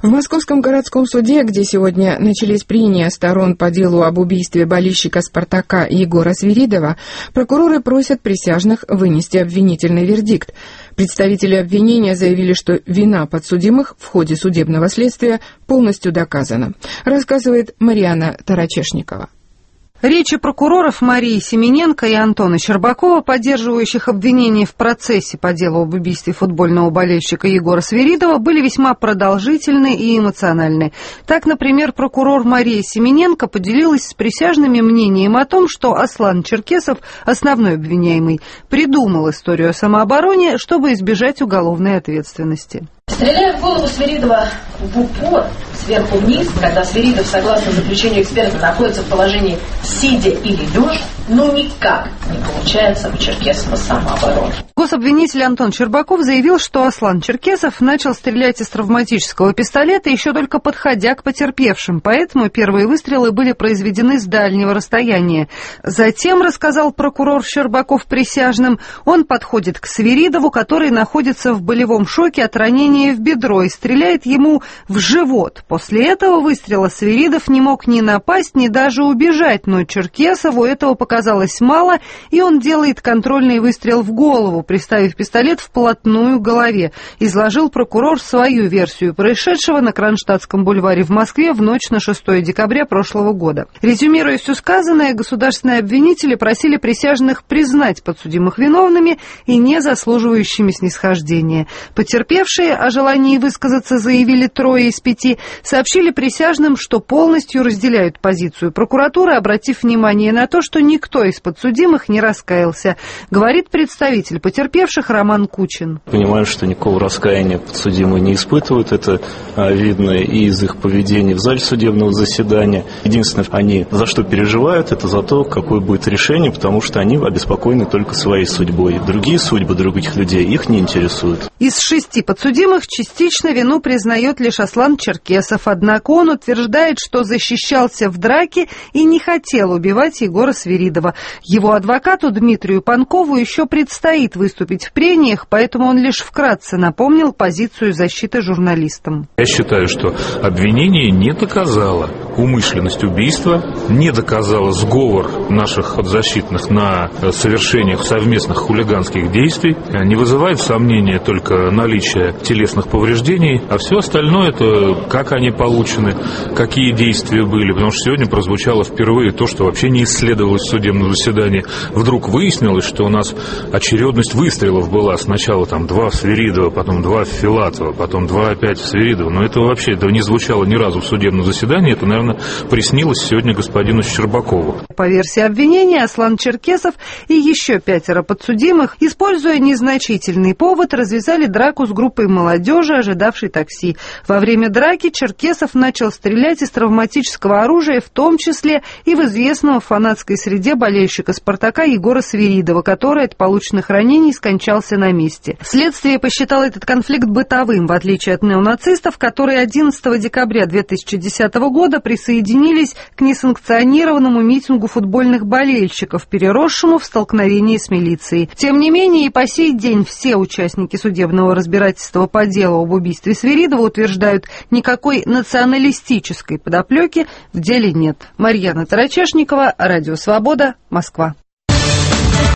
В Московском городском суде, где сегодня начались прения сторон по делу об убийстве болельщика «Спартака» Егора Свиридова, прокуроры просят присяжных вынести обвинительный вердикт. Представители обвинения заявили, что вина подсудимых в ходе судебного следствия полностью доказана. Рассказывает Марьяна Тарачешникова. Речи прокуроров Марии Семененко и Антона Щербакова, поддерживающих обвинения в процессе по делу об убийстве футбольного болельщика Егора Свиридова, были весьма продолжительны и эмоциональны. Так, например, прокурор Мария Семененко поделилась с присяжными мнением о том, что Аслан Черкесов, основной обвиняемый, придумал историю о самообороне, чтобы избежать уголовной ответственности. Стреляя в голову Свиридова в упор, сверху вниз, когда Свиридов, согласно заключению эксперта, находится в положении сидя или лежа, никак не получается у Черкесова самооборона. Гособвинитель Антон Щербаков заявил, что Аслан Черкесов начал стрелять из травматического пистолета еще только подходя к потерпевшим, поэтому первые выстрелы были произведены с дальнего расстояния. Затем, рассказал прокурор Щербаков присяжным, он подходит к Свиридову, который находится в болевом шоке от ранения в бедро, и стреляет ему в живот. После этого выстрела Свиридов не мог ни напасть, ни даже убежать, но Черкесову этого показалось мало, и он делает контрольный выстрел в голову, приставив пистолет вплотную к голове. Изложил прокурор свою версию происшедшего на Кронштадтском бульваре в Москве в ночь на 6 декабря прошлого года. Резюмируя все сказанное, государственные обвинители просили присяжных признать подсудимых виновными и не заслуживающими снисхождения. Потерпевшие о желании высказаться заявили 3 из 5, сообщили присяжным, что полностью разделяют позицию прокуратуры, обратив внимание на то, что никто из подсудимых не раскаялся, говорит представитель потерпевших Роман Кучин. Понимаю, что никакого раскаяния подсудимые не испытывают, это видно и из их поведения в зале судебного заседания. Единственное, они за что переживают, это за то, какое будет решение, потому что они обеспокоены только своей судьбой. Другие судьбы других людей их не интересуют. Из 6 подсудимых частично вину признает лишь Аслан Черкесов, однако он утверждает, что защищался в драке и не хотел убивать Егора Свиридова. Его адвокату Дмитрию Панкову еще предстоит выступить в прениях, поэтому он лишь вкратце напомнил позицию защиты журналистам. Я считаю, что обвинение не доказало умышленность убийства, не доказало сговор наших подзащитных на совершениях совместных хулиганских действий, не вызывает сомнения только наличие телесных повреждений, а все остальное это как они получены, какие действия были, потому что сегодня прозвучало впервые то, что вообще не исследовалось в судебном заседании. Вдруг выяснилось, что у нас очередность выстрелов была сначала 2 в Свиридова, потом 2 в Филатова, потом 2 опять в Свиридова. Но этого не звучало ни разу в судебном заседании. Это, наверное, приснилось сегодня господину Щербакову. По версии обвинения, Аслан Черкесов и еще 5 подсудимых, используя незначительный повод, развязали драку с группой молодежи, ожидавшей такси. Во время драки Черкесов начал стрелять из травматического оружия, в том числе и в известного в фанатской среде болельщика «Спартака» Егора Свиридова, который от полученных ранений скончался на месте. Следствие посчитало этот конфликт бытовым, в отличие от неонацистов, которые 11 декабря 2010 года присоединились к несанкционированному митингу футбольных болельщиков, переросшему в столкновение с милицией. Тем не менее, и по сей день все участники судебного разбирательства по делу об убийстве Свиридова утверждают, никакой националистической подоплеки в деле нет. Марьяна Тарачешникова, Радио Свобода, Москва.